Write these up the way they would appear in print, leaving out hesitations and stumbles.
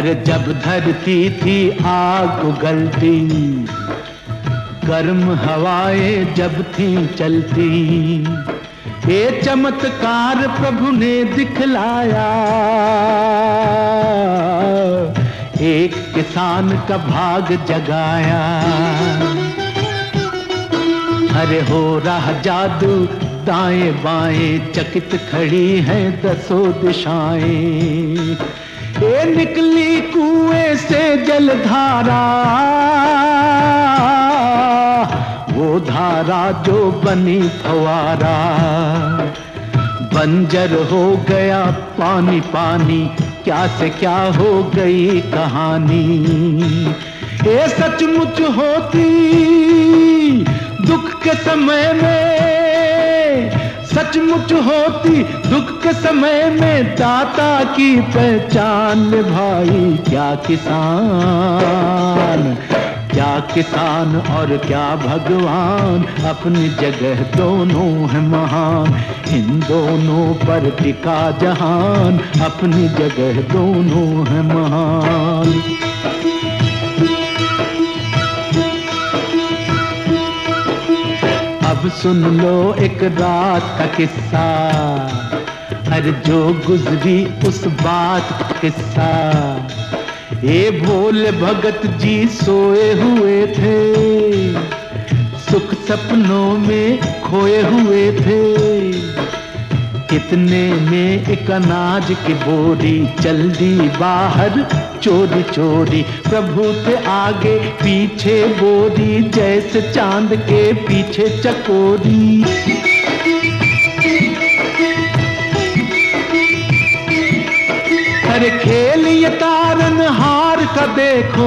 अरे जब धरती थी आग उगलती, गर्म हवाएं जब थी चलती, ये चमत्कार प्रभु ने दिखलाया। एक किसान का भाग जगाया। अरे हो रहा जादू दाएं बाएं, चकित खड़ी हैं दसों दिशाएं। ये निकली कुएं से जलधारा, वो धारा जो बनी फवारा। बंजर हो गया पानी पानी, क्या से क्या हो गई कहानी। ये सचमुच होती दुख के समय में, सचमुच होती दुख के समय में दाता की पहचान भाई। क्या किसान और क्या भगवान, अपनी जगह दोनों है महान। इन दोनों पर टिका जहान, अपनी जगह दोनों है महान। अब सुन लो एक रात का किस्सा, अरे जो गुजरी उस बात का किस्सा। ये भोले भगत जी सोए हुए थे, सुख सपनों में खोए हुए थे। कितने में एक अनाज की बोरी चल दी बाहर चोरी चोरी। प्रभु के आगे पीछे बोरी, जैसे चांद के पीछे चकोरी। अरे खेल ये तारनहार का देखो,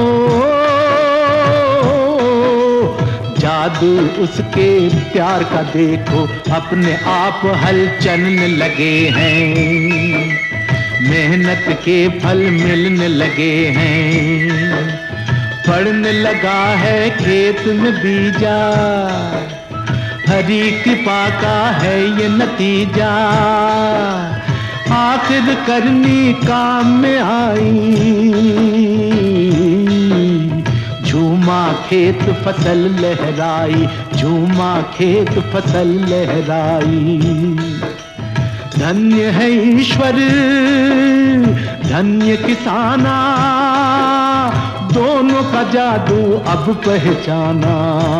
जादू उसके प्यार का देखो। अपने आप हल चलने लगे हैं, मेहनत के फल मिलने लगे हैं। पड़ने लगा है खेत में बीजा, हरी कृपा का है ये नतीजा। आखिर करनी काम में आई, झूमा खेत फसल लहराई, झूमा खेत फसल लहराई। धन्य है ईश्वर धन्य किसाना, दोनों का जादू अब पहचाना।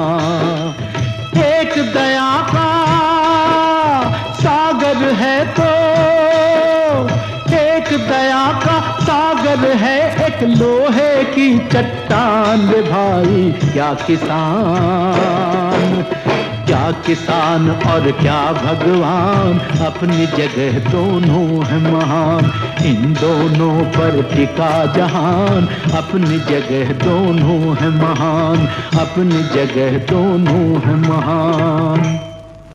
एक दया का सागर है तो, एक दया का सागर है, एक लोहे की चट्टान भाई। क्या किसान और क्या भगवान, अपनी जगह दोनों है महान। इन दोनों पर टिका जहान, अपनी जगह दोनों है महान, अपनी जगह दोनों है महान।